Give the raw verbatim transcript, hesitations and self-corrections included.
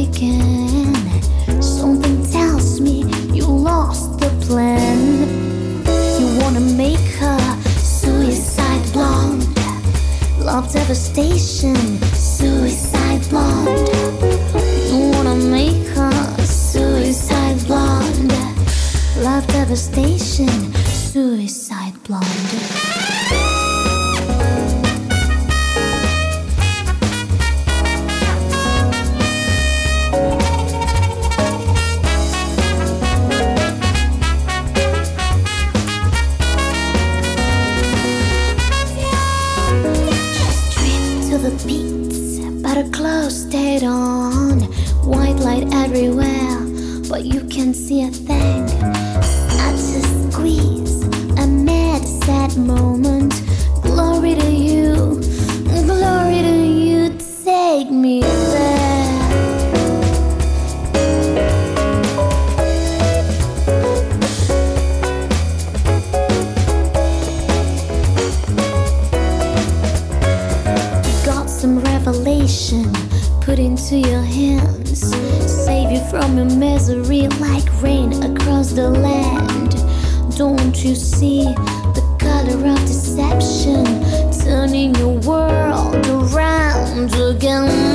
again. Something tells me you lost the plan. You wanna make her suicide blonde. Love devastation, suicide blonde. You wanna make her suicide blonde. Love devastation, suicide blonde. Clothes stayed on, white light everywhere, but you can't see a thing. I just squeeze a mad, sad moment. Glory to you, glory to you, take me there. Got some revelation put into your hands, save you from your misery like rain across the land. Don't you see the color of deception turning your world around again?